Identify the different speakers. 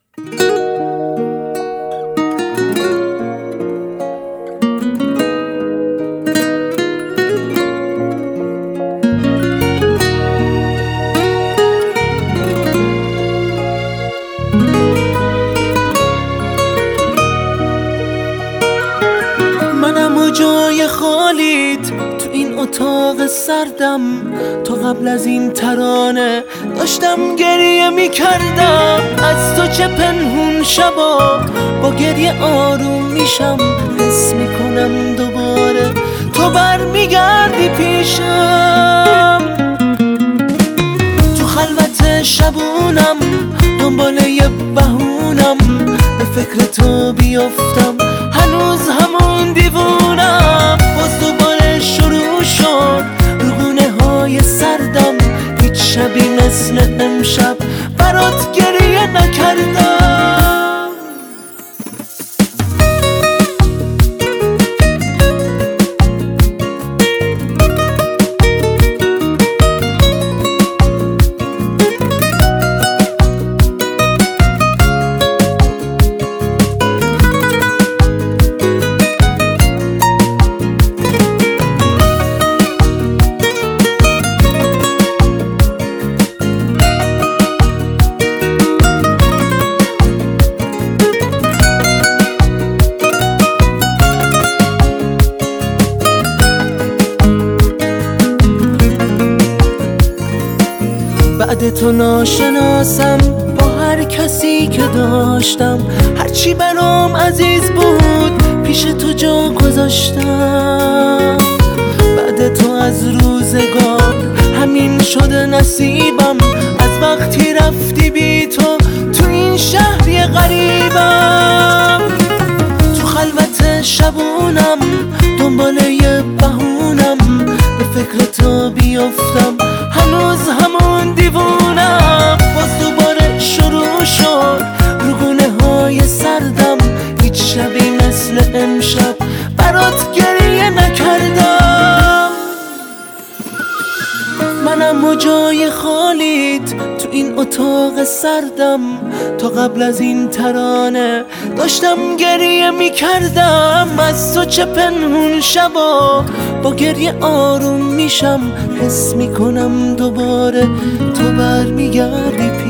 Speaker 1: منم و جای خالیت تو این اتاق سردم. تو قبل از این ترانه داشتم گریه میکردم. از تو چه پنهون شبا با گریه آروم میشم. حس میکنم دوباره تو برمیگردی پیشم. تو خلوت شبونم دنبال یه بهونم به فکر تو بیافتم. هنوز همون دیوونم. باز دوباره شروع شد روگونه های سردم. هیچ شبی مثل امشب برات گریه نکردم. بعد تو ناشناسم با هر کسی که داشتم. هرچی برام عزیز بود پیش تو جا گذاشتم. بعد تو از روزگار همین شده نصیبم. از وقتی رفتی بی تو این شهر غریبم. تو خلوت شبونم دنبال یه بهونم به فکر تو بیافتم. هنوز همون دیوونم. باز دوباره شروع شد روگونه های سردم. هیچ شبی مثل امشب برات گریه نکردم. منم و جای خالیت تو این اتاق سردم. تا قبل از این ترانه داشتم گریه میکردم. از تو چه پنهون شبا با گریه آروم میشم. حس میکنم دوباره تو برمیگردی